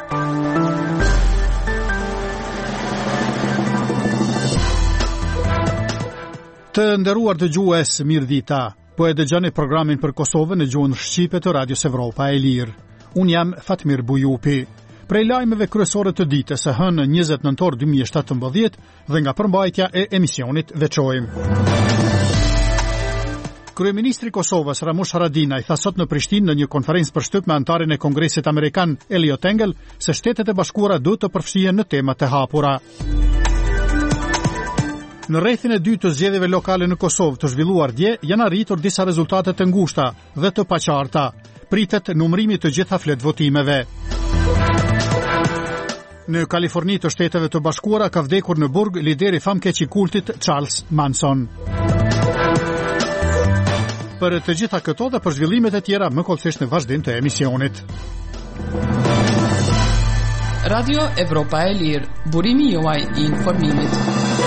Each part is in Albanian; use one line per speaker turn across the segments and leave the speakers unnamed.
Të nderuar dëgjues, mirëdita. Po e dëgjoni programin për Kosovën në gjuhën shqipe të Radios Evropa e Lirë. Unë jam Fatmir Bujupi. Prej lajmeve kryesore të ditës së hënë 20 nëntor 2017 dhe nga përmbajtja e emisionit veçojmë. Kryeministri i Kosovës Ramush Haradinaj tha sot në Prishtinë në një konferencë për shtyp me antarin e Kongresit Amerikan Eliot Engel se Shtetet e Bashkuara duhet të përfshihen në tema të hapura. Në rrethin e dytë të zgjedhjeve lokale në Kosovë të zhvilluar dje, janë arritur disa rezultate të ngushta dhe të paqarta. Pritet numërimi të gjitha flet votimeve. Në Kaliforni të Shteteve të Bashkuara ka vdekur në burg lideri famkeq i kultit Charles Manson. Për të gjitha këto dhe për zhvillimet e tjera më kollësisht në vazhdim të emisionit.
Radio Evropa e Lirë, burimi juaj i informimit.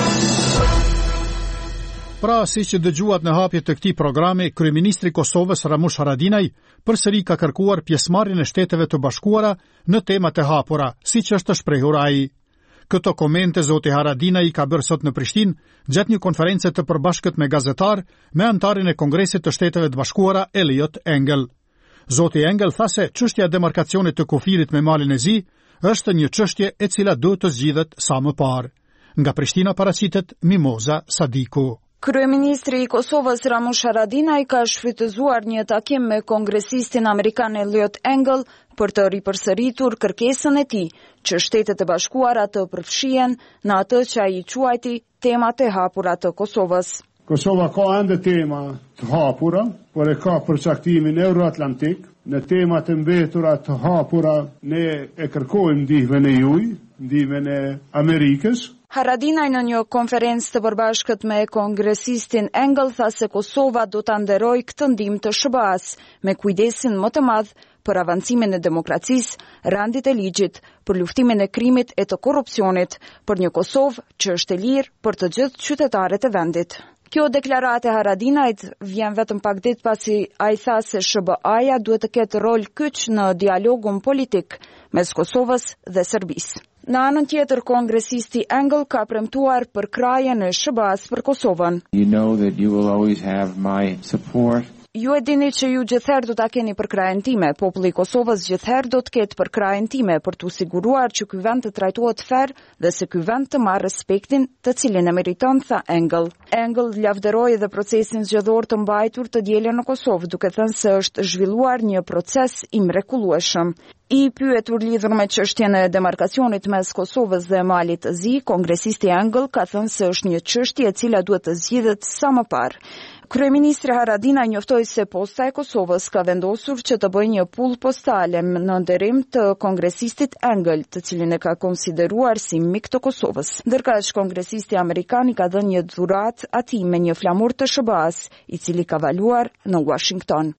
Pra, si që dëgjuat në hapje të këtij programi, Kryeministri i Kosovës Ramush Haradinaj përsëri ka kërkuar pjesëmarrjen e Shteteve të Bashkuara në temat e hapura, siç është shprehur ai. Këto komente zoti Haradinaj i ka bërë sot në Prishtinë gjatë një konference të përbashkët me gazetar me antarin e Kongresit të Shteteve të Bashkuara Eliot Engel. Zoti Engel tha se çështja e demarkacionit të kufirit me Malin e Zi është një çështje e cila duhet të zgjidhet sa më parë. Nga Prishtina paraqitet Mimoza Sadiku.
Kryeministri i Kosovës Ramush Haradinaj ka shfrytëzuar një takim me kongresistin amerikan Eliot Engel për të ripërsëritur kërkesën e tij që Shtetet e Bashkuara të përfshihen në atë që ai quajti temat e hapura të Kosovës.
Kosova ka ende tema të hapura, por e ka përcaktimin euroatlantik. Në temat e mbetura të hapura ne e kërkojmë ndihmën e juaj, ndihmën e Amerikës.
Haradinaj në një konferencë të përbashkët me kongresistin Engel tha se Kosova do ta nderojë këtë ndihmë të SBA-s me kujdesin më të madh për avancimin e demokracisë, rendit e ligjit, për luftimin e krimit e të korrupsionit, për një Kosovë që është e lirë për të gjithë qytetarët e vendit. Kjo deklarate e Haradinajt vjen vetëm pak ditë pasi ai tha se SBA-ja duhet të ketë rol kyç në dialogun politik mes Kosovës dhe Serbisë. Në anën tjetër, kongresisti Engel ka premtuar për krajen e SBA-s për Kosovën.
You know that you will always have my support.
Ju e dini që ju gjithherë do ta keni për krajen time. Populli i Kosovës gjithherë do të ketë për krajen time për t'u siguruar që ky vend të trajtohet fer dhe se ky vend të marrë respektin të cilin e meriton, tha Engel. Engel lavdëroi edhe procesin zgjedhor të mbajtur të dielën në Kosovë, duke thënë se është zhvilluar një proces i mrekullueshëm. I pyetur lidhur me çështjen e demarkacionit mes Kosovës dhe Malit të Zi, kongresisti Engel ka thënë se është një çështje e cila duhet të zgjidhet sa më parë. Kryeministri Haradinaj njoftoi se Posta e Kosovës ka vendosur që të bëjë një pull postale në nderim të kongresistit Engel, të cilin e ka konsideruar si mik të Kosovës. Ndërkaq kongresisti amerikan i ka dhënë një dhuratë atij me një flamur të SBA-s, i cili ka valuar në Washington.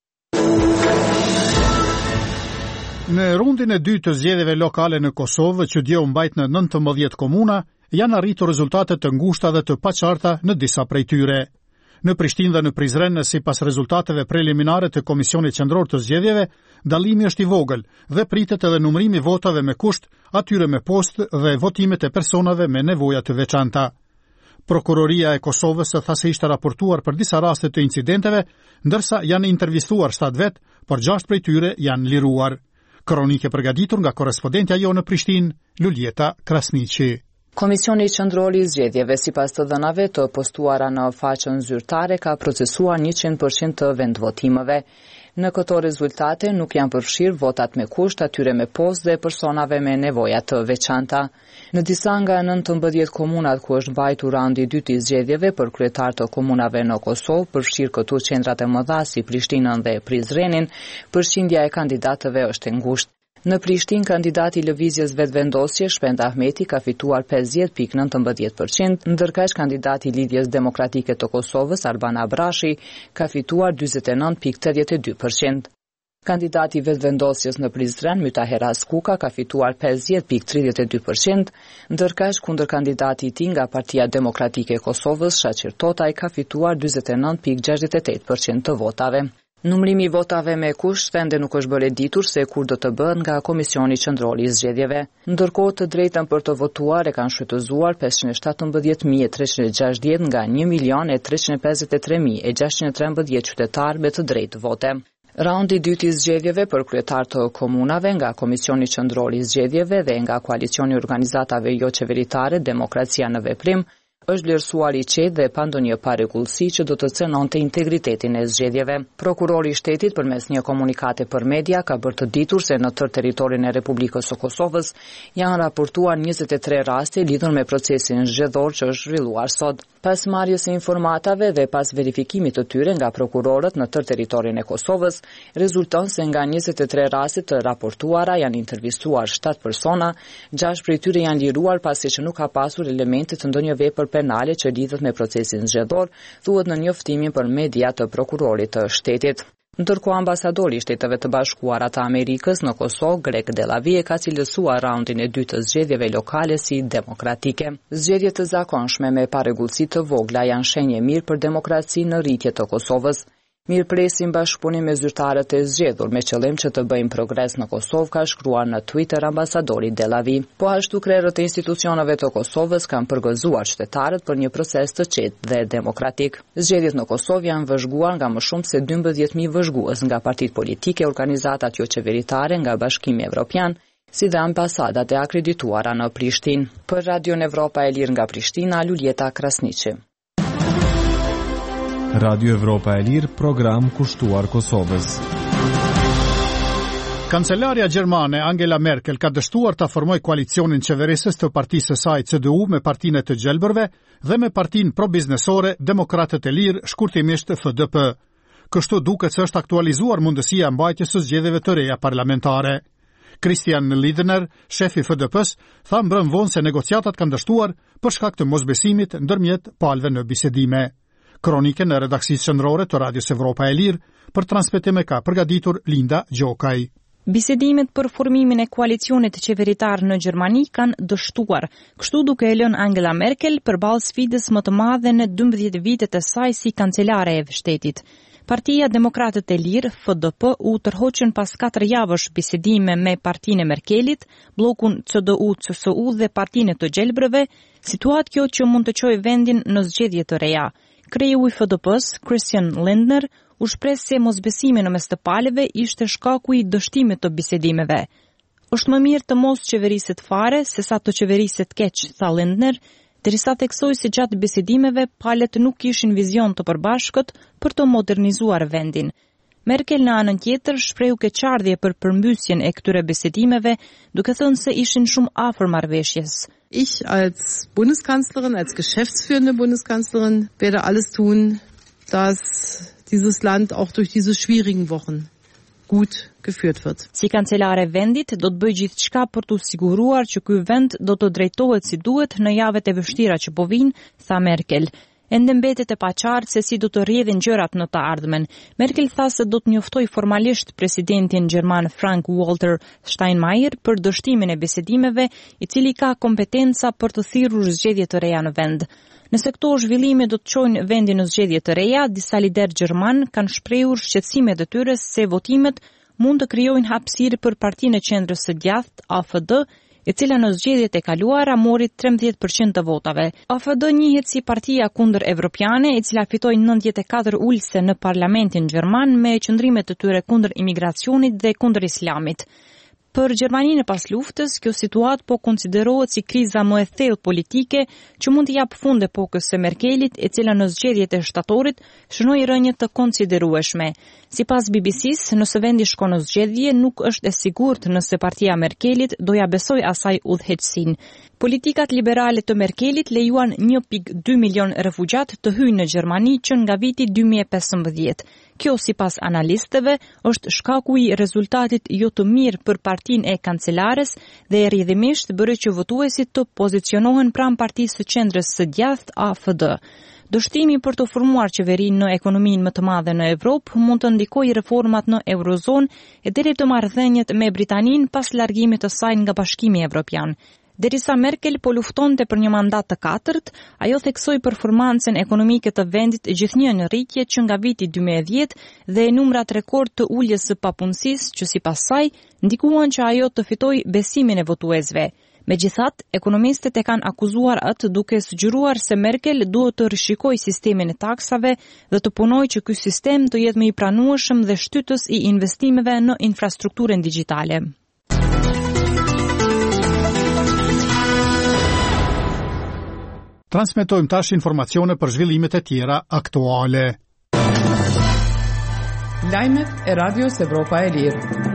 Në rundin e dytë të zgjedhjeve lokale në Kosovë, që dje u mbajt në 19 komuna, janë arritur rezultate të ngushta dhe të paqarta në disa prej tyre. Në Prishtinë dhe në Prizren, sipas rezultateve preliminare të Komisionit Qendror të Zgjedhjeve, dallimi është i vogël dhe pritet edhe numërimi votave me kusht, atyre me postë dhe votimet e personave me nevoja të veçanta. Prokuroria e Kosovës tha se ishte raportuar për disa raste të incidenteve, ndërsa janë intervistuar 7 vet, por 6 prej tyre janë liruar. Kronike përgatitur nga korrespondentja jo në Prishtinë, Luljeta Krasniqi.
Komisioni Qendror i Zgjedhjeve, sipas të dhënave të postuara në faqen zyrtare, ka procesuar 100% të vendvotimeve. Në këto rezultate nuk janë përfshirë votat me kusht, atyre me postë dhe personave me nevoja të veçanta. Në disa nga 19 komunat ku është mbajtur raundi i dytë i zgjedhjeve për kryetar të komunave në Kosovë, përfshirë këtu qendrat e mëdha si Prishtinën dhe Prizrenin, përqindja e kandidatëve është e ngushtë. Në Prishtinë, kandidati i lëvizjes vetëvendosje Shpend Ahmeti ka fituar 50.19%, ndërkaq kandidati i Lidhjes Demokratike të Kosovës Arban Abrashi ka fituar 49.82%. Kandidati i vetëvendosjes në Prizren Mytaher Askuka ka fituar 50.32%, ndërkaq kundër kandidati i tij nga Partia Demokratike e Kosovës Shaqir Totaj ka fituar 49.68% të votave. Numrimi i votave me kusht ende nuk është bërë e ditur se kur do të bëhet nga Komisioni Qendror i Zgjedhjeve. Ndërkohë të drejtën për të votuar e kanë shfrytëzuar 517.360 nga 1.353.613 qytetarë me të drejtë vote. Raundi i dytë i zgjedhjeve për kryetar të komunave nga Komisioni Qendror i Zgjedhjeve dhe nga koalicioni i organizatave jo qeveritare Demokracia në Veprim është vlerësuar i qetë dhe pa ndonjë parregullsi që do të cënonte integritetin e zgjedhjeve. Prokurori i shtetit përmes një komunikate për media ka bërë të ditur se në tërë territorin e Republikës së Kosovës janë raportuar 23 raste lidhur me procesin zgjedhor që është zhvilluar sot. Pas marrjes së informatave dhe pas verifikimit të tyre nga prokurorët në tërë territorin e Kosovës, rezulton se nga 23 raste të raportuara janë intervistuar 7 persona, 6 prej tyre janë liruar pasi që nuk ka pasur elemente të ndonjë vepër penale që lidhet me procesin zgjedhor, thuhet në njoftimin për media të prokurorit të shtetit. Ndërkohë ambasadori i Shteteve të Bashkuara të Amerikës në Kosovë, Greg Delavie, ka cilësuar raundin e dytë të zgjedhjeve lokale si demokratike. Zgjedhjet të zakonshme me parregullsi të vogla janë shenjë mirë për demokraci në rritje të Kosovës. Mirëpresim bashkëpunim me zyrtarët e zgjedhur me qëllim që të bëjmë progres në Kosovë, ka shkruar në Twitter ambasadori Delavi. Po ashtu krerët e institucioneve të Kosovës kanë përgëzuar qytetarët për një proces të qetë dhe demokratik. Zgjedhjet në Kosovë janë vëzhguar nga më shumë se 12.000 vëzhgues nga partitë politike, organizatat jo qeveritare, nga Bashkimi Evropian, si dhe ambasadat e akredituara në Prishtinë. Për Radion Evropa e Lirë nga Prishtina, Luljeta Krasniqi.
Radio Evropa e Lirë, program kushtuar Kosovës.
Kancelaria gjermane Angela Merkel ka dështuar ta formojë koalicionin qeverisës të partisë së saj CDU me partinë të gjelbërve dhe me partinë pro-biznesore Demokratët e Lirë, shkurtimisht FDP. Kështu duket se është aktualizuar mundësia mbajtjes së zgjedhjeve të reja parlamentare. Christian Lindner, shefi FDP-s, tha mbrëm vonë se negociatat kanë dështuar për shkak të mosbesimit ndërmjet palëve në bisedime. Kronike në redaksisë qendrore të Radios Evropa e Lirë për transmetim e ka përgatitur Linda Gjokaj.
Bisedimet për formimin e koalicionit qeveritar në Gjermani kanë dështuar, kështu duke e lënë Angela Merkel përballë sfidës më të madhe në 12 vitet e saj si kancelare e shtetit. Partia Demokratët e Lirë, FDP, u tërhoqën pas 4 javësh bisedime me partinë e Merkelit, bllokun CDU-CSU dhe partinë të gjelbrëve, situatë kjo që mund të çojë vendin në zgjedhje të reja. Kreu i FDP-s, Christian Lindner, u shpreh se mosbesimi në mes të palëve ishte shkaku i dështimit të bisedimeve. Është më mirë të mos qeveriset fare se sa të qeveriset keq, tha Lindner, derisa theksoi se gjatë bisedimeve palët nuk kishin vizion të përbashkët për të modernizuar vendin. Merkel në anën tjetër shprehu keqardhje për përmbysjen e këtyre bisedimeve, duke thënë se ishin shumë afër marrëveshjes.
Ich als Bundeskanzlerin, als geschäftsführende Bundeskanzlerin werde alles tun, dass dieses Land auch durch diese schwierigen Wochen gut geführt wird.
Si kancelare vendit do të bëj gjithçka për të siguruar që ky vend do të drejtohet si duhet në javët e vështira që po vijnë, tha Merkel. Ende mbetet e paqartë se si do të rrjedhin gjërat në të ardhmen. Merkel tha se do të njoftoj formalisht presidentin gjerman Frank-Walter Steinmeier për dështimin e bisedimeve, i cili ka kompetenca për të thirrur zgjedhje të reja në vend. Nëse këto zhvillime do të çojnë vendin në zgjedhje të reja, disa lider gjerman kanë shprehur shqetësimet e tyre se votimet mund të krijojnë hapësirë për partinë e qendrës së djathtë AFD, e cila në zgjedhjet e kaluara mori 13% të votave. AFD njihet si partia kundër evropiane, e cila fitoi 94 ulëse në parlamentin gjerman me qëndrimet të tyre kundër imigracionit dhe kundër islamit. Për Gjermaninë pas luftës, kjo situatë po konsiderohet si kriza më e thellë politike që mund të japë fund epokës së Merkelit, e cila në zgjedhjet e shtatorit shënoi rënje të konsiderueshme. Sipas BBC-s, nëse vendi shkon në zgjedhje, nuk është e sigurt nëse partia Merkelit do ja besoj asaj udhëheqësinë. Politikat liberale të Merkelit lejuan 1.2 milion refugjat të hyjnë në Gjermani që nga viti 2015. Kjo, sipas analistëve, është shkaku i rezultatit jo të mirë për partinë e kancelares dhe rrjedhimisht bëri që votuesit të pozicionohen pranë partisë së qendrës së djathtë AFD. Dështimi për të formuar qeverinë në ekonominë më të madhe në Evropë mund të ndikojë reformat në Eurozonë e deri të marrëdhëniet me Britaninë pas largimit të saj nga Bashkimi Evropian. Derisa Merkel po luftonte për një mandat të katërt, ajo theksoi performancën ekonomike të vendit gjithnjë në rritje që nga viti 2010 dhe numrat rekord të uljes së papunësisë që sipas saj ndikuan që ajo të fitojë besimin e votuesve. Megjithatë, ekonomistët e kanë akuzuar atë duke sugjeruar se Merkel duhet të rishikojë sistemin e taksave dhe të punojë që ky sistem të jetë më i pranueshëm dhe shtytës i investimeve në infrastrukturën digjitale.
Transmetojmë tash informacione për zhvillimet e tjera aktuale.
Lajmet e Radios Evropa e Lirë.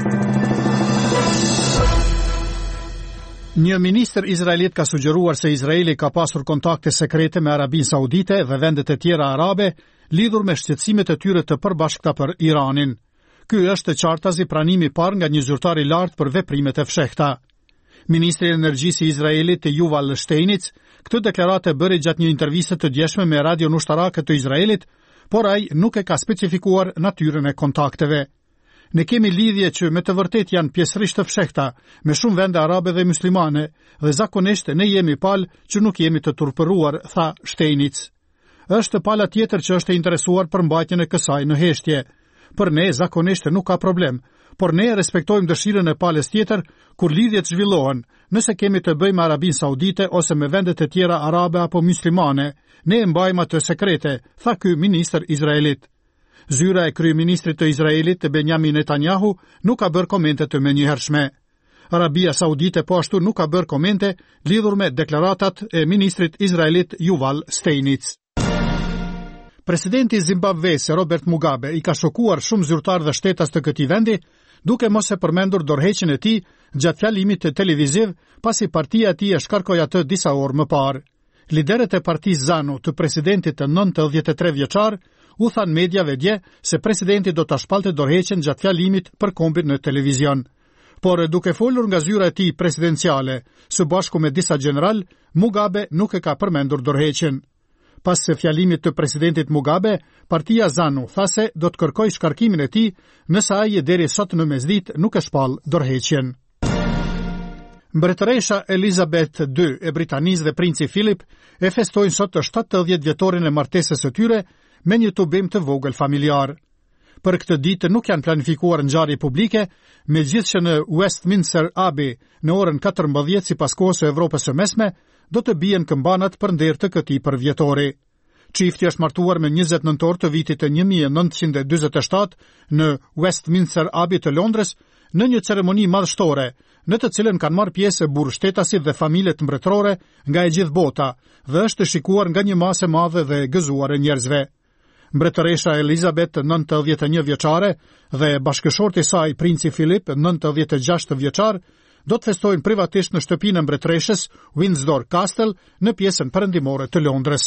Një ministër izraelit ka sugjeruar se Izraeli ka pasur kontakte sekrete me Arabinë Saudite dhe vendet e tjera arabe lidhur me shqetësimet e tyre të përbashkëta për Iranin. Ky është qartazi pranimi parë nga një zyrtar i lartë për veprimet e fshehta. Ministri i Energjisë i Izraelit, Yuval Steinitz, këtë deklarate bëri gjatë një interviste të djeshme me radion ushtarake të Izraelit, por ai nuk e ka specifikuar natyrën e kontakteve. Ne kemi lidhje që me të vërtet janë pjesërisht të fshehta me shumë vende arabe dhe muslimane dhe zakonisht ne jemi palë që nuk jemi të turpëruar, tha Steinitz. Është pala tjetër që është interesuar për mbajtjen e kësaj në heshtje. Për ne zakonisht nuk ka problem, por ne respektojmë dëshirën e palës tjetër kur lidhjet zhvillohen, nëse kemi të bëjmë Arabinë Saudite ose me vendet e tjera arabe apo muslimane, ne e mbajmë atë sekrete, tha ky ministër izraelit. Zyra e kryeministrit të Izraelit, Benjamin Netanyahu, nuk ka bërë komente të menjëhershme. Arabia Saudite po ashtu nuk ka bërë komente lidhur me deklaratat e ministrit izraelit Yuval Steinitz. Presidenti i Zimbabves, Robert Mugabe, i ka shokuar shumë zyrtar dhe shtetas të këtij vendi, duke mos e përmendur dorëheqjen e tij gjatë fjalimit televiziv, pasi partia e tij e shkarkoi atë disa orë më parë. Liderët e partisë ZANU të presidentit të 93 vjeçar u than mediave dje se presidenti do ta shpalte dorëheqjen gjatë fjalimit për kombin në televizion. Por duke folur nga zyra e tij presidenciale, së bashku me disa general, Mugabe nuk e ka përmendur dorëheqjen. Pas se fjalimit të presidentit Mugabe, partia ZANU tha se do të kërkojë shkarkimin e tij, nëse ai deri sot në mesditë nuk e shpall dorëheqjen. Mbretëresha Elizabeth II e Britanisë dhe princi Philip e festojnë sot të 70 vjetorin e martesës së tyre me një tubim të vogël familjar. Për këtë ditë nuk janë planifikuar ngjarje publike, megjithëse në Westminster Abbey në orën 14 sipas kohës së Evropës së Mesme do të bien këmbanat për nder të këtij përvjetori. Çifti është martuar me 20 nëntor të vitit të 1947 në Westminster Abbey të Londrës në një ceremoni madhështore, në të cilën kanë marrë pjesë burr shtetasit dhe familjet mbretërore nga e gjithë bota dhe është shikuar nga një masë e madhe dhe gëzuar e njerëzve. Mbretëresha Elizabeth, 91 vjeçare, dhe bashkëshorti i saj, princi Philip, 96 vjeçar, do të festojnë privatisht në shtëpinë e mbretëreshës Windsor Castle në pjesën perëndimore të Londrës.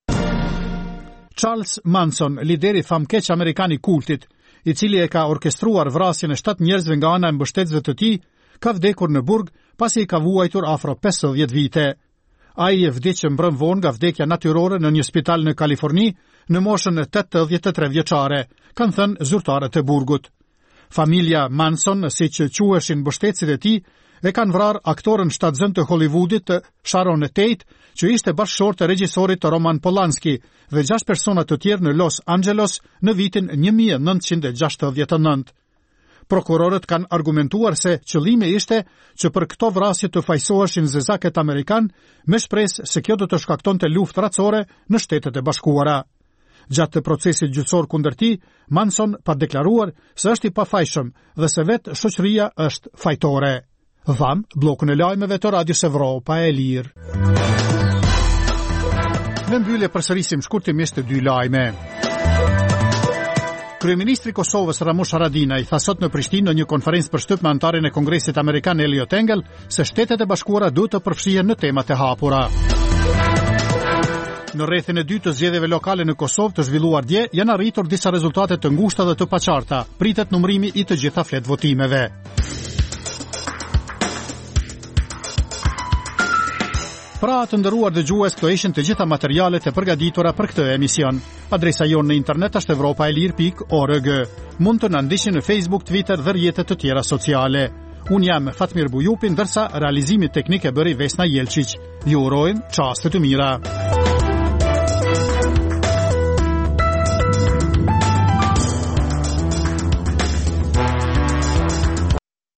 Charles Manson, lideri famkeq amerikan i kultit, i cili e ka orkestruar vrasjen e 7 njerëzve nga ana e mbështetësve të tij, ka vdekur në burg pasi i ka vuajtur afro 50 vite. Ai e vdiq mbrëm vonë nga vdekja natyrore në një spital në Kaliforni në moshën e 83 vjeçare, kanë thënë zyrtarët e burgut. Familja Manson, siç quheshin mbështetësit e tij, e kanë vrarë aktorën shtatzën të Hollywoodit Sharon Tate, që ishte bashkëshorte e regjisorit Roman Polanski, dhe 6 persona të tjerë në Los Angeles në vitin 1969. Prokurorët kanë argumentuar se qëllimi ishte që për këto vrasje të fajsoheshin zezaket amerikan me shpresë se kjo do të shkaktonte luftë racore në Shtetet e Bashkuara. Gjatë procesit gjyqësor kundër tij, Manson pa deklaruar se është i pafajshëm dhe se vetë shoqëria është fajtore. Dham, blokun e lajmeve të Radios Evropa e Lirë. Në mbyllje përsërisim shkurtimisht 2 lajme. Kryeministri i Kosovës Ramush Haradinaj tha sot në Prishtinë në një konferencë për shtyp me antarin e Kongresit Amerikan Elliot Engel se Shtetet e Bashkuara duhet të përfshihen në temat e hapura. Në rrethin e dytë të zgjedhjeve lokale në Kosovë të zhvilluar dje, janë arritur disa rezultate të ngushta dhe të paqarta. Pritet numërimi i të gjitha flet votimeve. Pra të nderuar dëgjues, këto ishin të gjitha materialet e përgatitura për këtë emision. Adresa jonë në internet është europaelir.org. Mund të na ndiqni në Facebook, Twitter dhe rrjetet të tjera sociale. Unë jam Fatmir Bujupi, ndërsa realizimi teknik e bëri Vesna Jelčić. Ju urojmë çaste të mira.